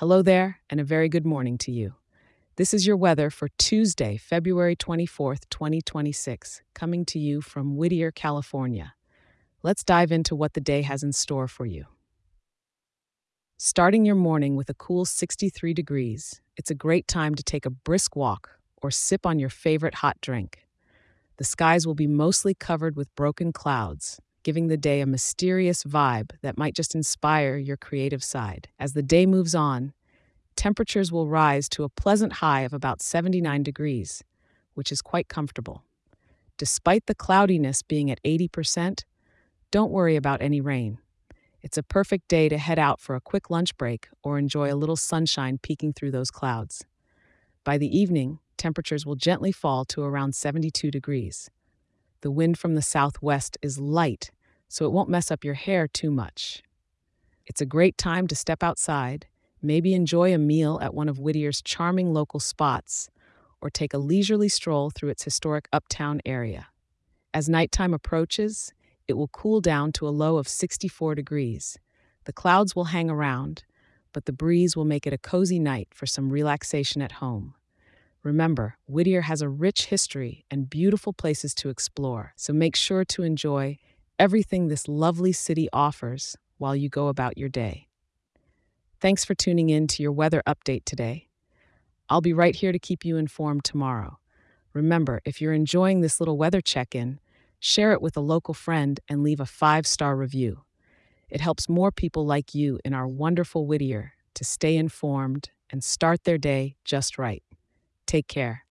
Hello there, and a very good morning to you. This is your weather for Tuesday, February 24th, 2026, coming to you from Whittier, California. Let's dive into what the day has in store for you. Starting your morning with a cool 63 degrees, it's a great time to take a brisk walk or sip on your favorite hot drink. The skies will be mostly covered with broken clouds, giving the day a mysterious vibe that might just inspire your creative side. As the day moves on, temperatures will rise to a pleasant high of about 79 degrees, which is quite comfortable. Despite the cloudiness being at 80%, don't worry about any rain. It's a perfect day to head out for a quick lunch break or enjoy a little sunshine peeking through those clouds. By the evening, temperatures will gently fall to around 72 degrees. The wind from the southwest is light, so it won't mess up your hair too much. It's a great time to step outside, maybe enjoy a meal at one of Whittier's charming local spots, or take a leisurely stroll through its historic uptown area. As nighttime approaches, it will cool down to a low of 64 degrees. The clouds will hang around, but the breeze will make it a cozy night for some relaxation at home. Remember, Whittier has a rich history and beautiful places to explore, so make sure to enjoy everything this lovely city offers while you go about your day. Thanks for tuning in to your weather update today. I'll be right here to keep you informed tomorrow. Remember, if you're enjoying this little weather check-in, share it with a local friend and leave a 5-star review. It helps more people like you in our wonderful Whittier to stay informed and start their day just right. Take care.